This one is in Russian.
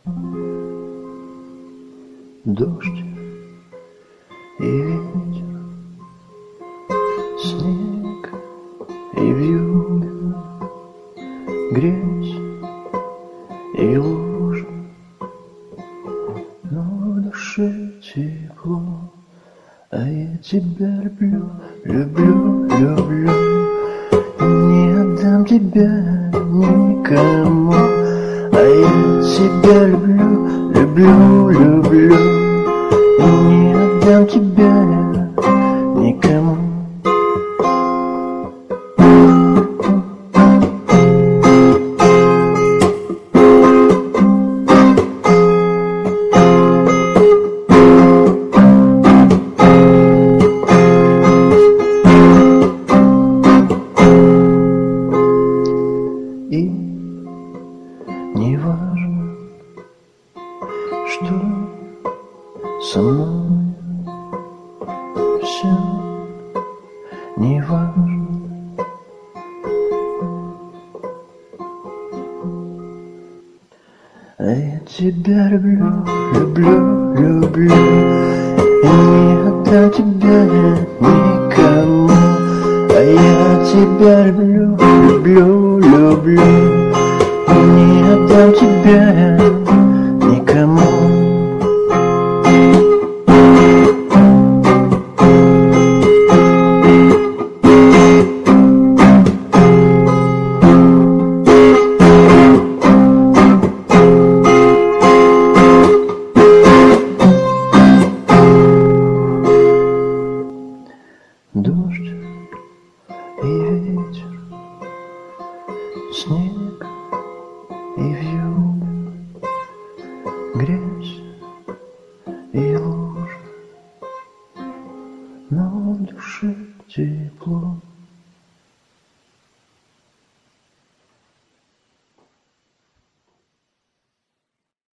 Дождь и ветер, снег и вьюга, грязь и лужа, но в душе тепло. А я тебя люблю, люблю, люблю, не отдам тебя никому. А я тебя люблю, люблю, люблю, не отдам тебя никому. И не важно, что со мной, все не важно. А я тебя люблю, люблю, люблю, и не отдам тебя никому. А я тебя люблю, люблю, люблю, и не отдам тебя никому. Дождь и ветер, снег и вьюга, грязь и лужа, но в душе тепло.